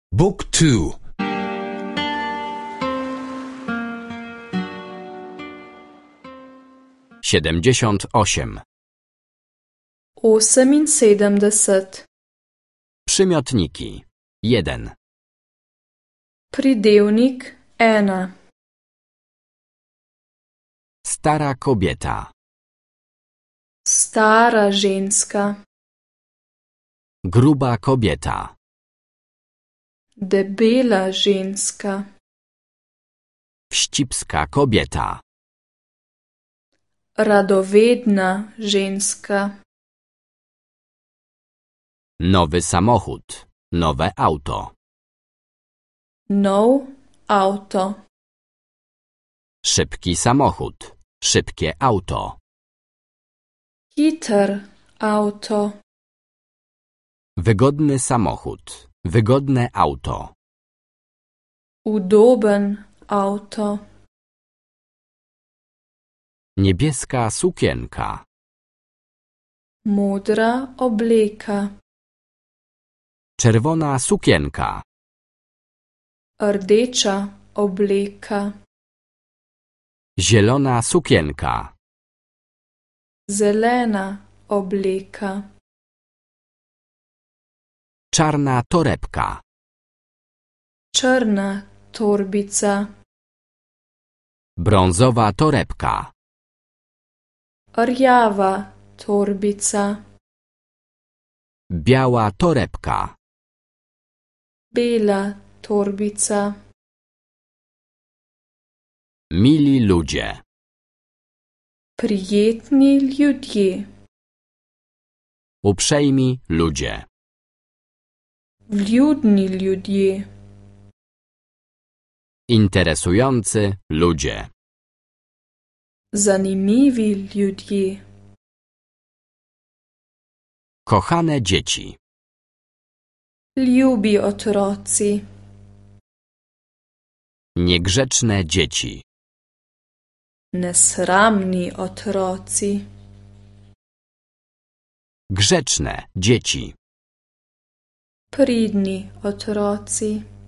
Book 2. 78. 78. Przymiotniki. 1. Pridevnik 1. Stara kobieta. Stara ženska. Gruba kobieta. Debela ženska. Wścibska kobieta. Radovedna ženska. Nowy samochód. Nowe auto. Nov avto. Szybki samochód. Szybkie auto. Hiter avto. Wygodny samochód. Wygodne auto. Udoben avto. Niebieska sukienka. Modra obleka. Czerwona sukienka. Rdeča obleka. Zielona sukienka. Zelena obleka. Czarna torebka. Črna torbica. Brązowa torebka. Rjava torbica. Biała torebka. Bela torbica. Mili ludzie. Prijetni ljudje. Uprzejmi ludzie. Vljudni ljudje. Interesujący ludzie. Zanimivi ljudje. Kochane dzieci. Ljubi otroci. Niegrzeczne dzieci. Nesramni otroci. Grzeczne dzieci. Pridni otroci.